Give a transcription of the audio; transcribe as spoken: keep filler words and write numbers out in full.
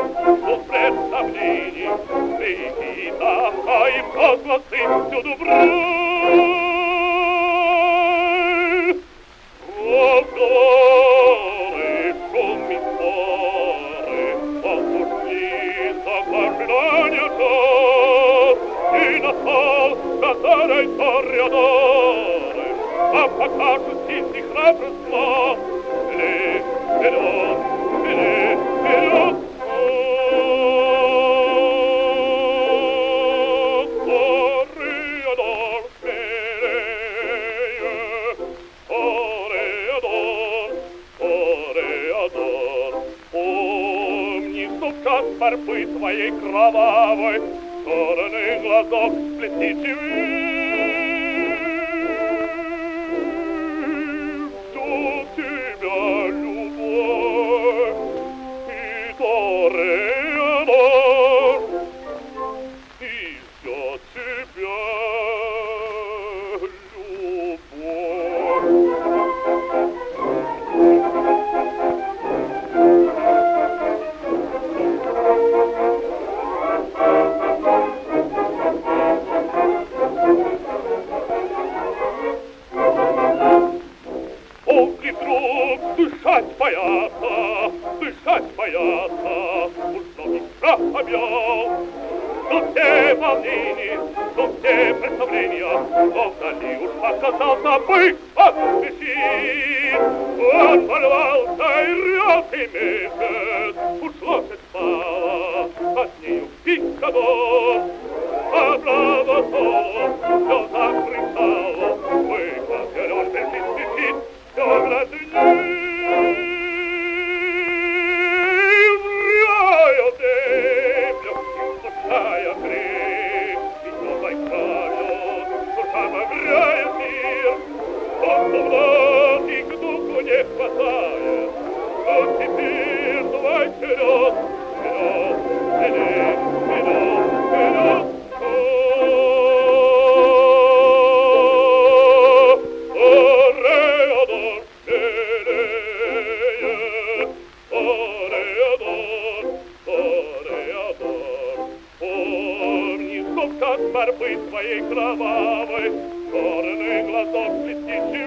Тут представлений, крики, тоска и возгласы всюду брань. Разговоры, шум и споры, послушница в ожидании час, и настал, который ториадоры, а покажут сильный храбрство. Вперед, вперед, вперед, вперед! Ториадор, скорее! Ториадор, ториадор, помни, что в час борьбы твоей кровавой стороны глазок блестит живым. Ториадор, и ждет тебя любовь. Волки вдруг дышать боятся, дышать боятся, уж ноги страх объял. Но все волнения, но все представления, но вдали уж показался бык, поспешит. Он ворвался и рялкий месяц, уж лошадь спала, от нею пикадор. Обрало соло, все закричало, бык зелен бежит, спешит, все гладнее. Не хватает, но теперь давай вперед, вперед, вперед, вперед, вперед. Ториадор, скорее, ториадор, ториадор, помни, что в час борьбы твоей кровавой черный глазок блестящий.